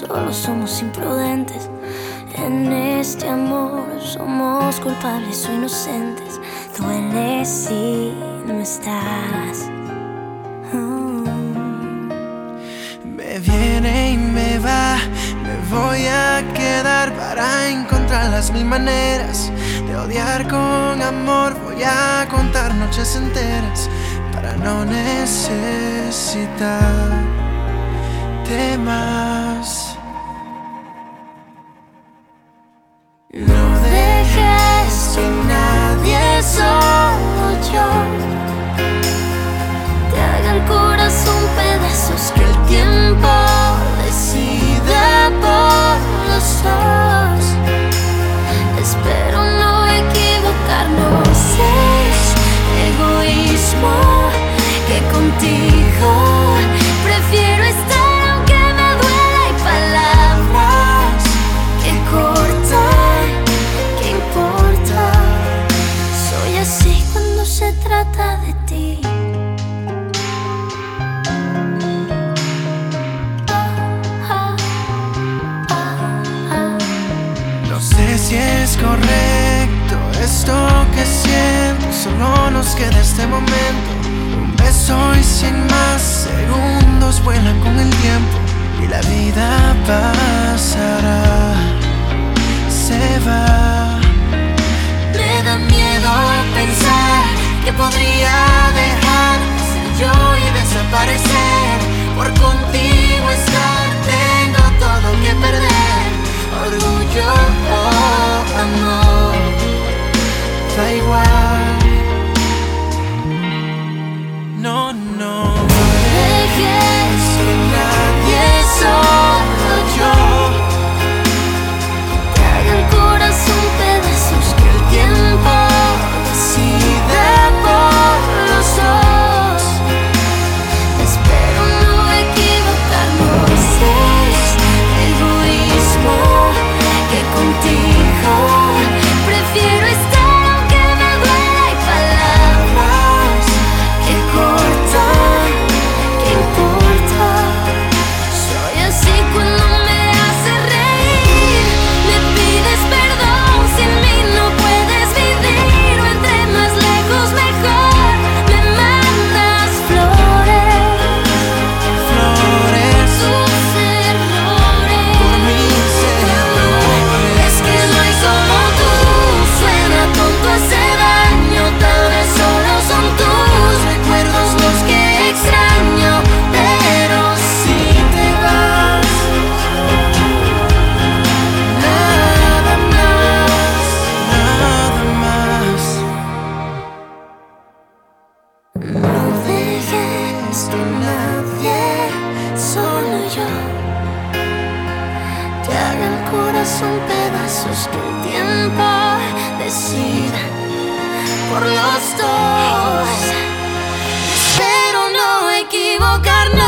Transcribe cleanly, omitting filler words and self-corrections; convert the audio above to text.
solo somos imprudentes. En este amor somos culpables o inocentes. Duele si no estás. Me viene y me va, me voy a quedar para encontrar las mil maneras de odiar con amor. Voy a contar noches enteras para no necesitarte más. No dejes que nadie, solo yo, te haga el corazón pedazos, que el tiempo decida por los dos. Espero no equivocarnos, es egoísmo que contigo prefiero estar aunque me duela. Y palabras que cortan, ¿qué importa? Soy así cuando se trata de ti. No sé si es correcto esto que siento, solo nos queda este momento. Un beso y 100 más segundos vuelan con el tiempo y la vida pasará, se va. Me da miedo pensar que podría dejar de ser yo y desaparecer por contigo estar. Tengo todo que perder, orgullo o amor, Da igual. No, no. dejes que nadie, solo yo, te haga el corazón pedazos, que el tiempo decida por los dos. Espero no equivocarnos, es egoísmo que contigo prefiero estar aunque me duela. Y palabras que cortan, ¿qué importa? Soy así cuando me haces reír. Me pides perdón si en mí no puedes vivir. O entre más lejos mejor. Me mandas flores, Flores tus errores. por mis errores. Es que no hay como tú. Suena tonto, hace daño. Tal vez solo son tus recuerdos los que extraño. Pero si te vas, nada más. Nada más. No dejes que nadie, solo yo, te haga el corazón pedazos, que el tiempo decida por los dos. Espero no equivocarnos.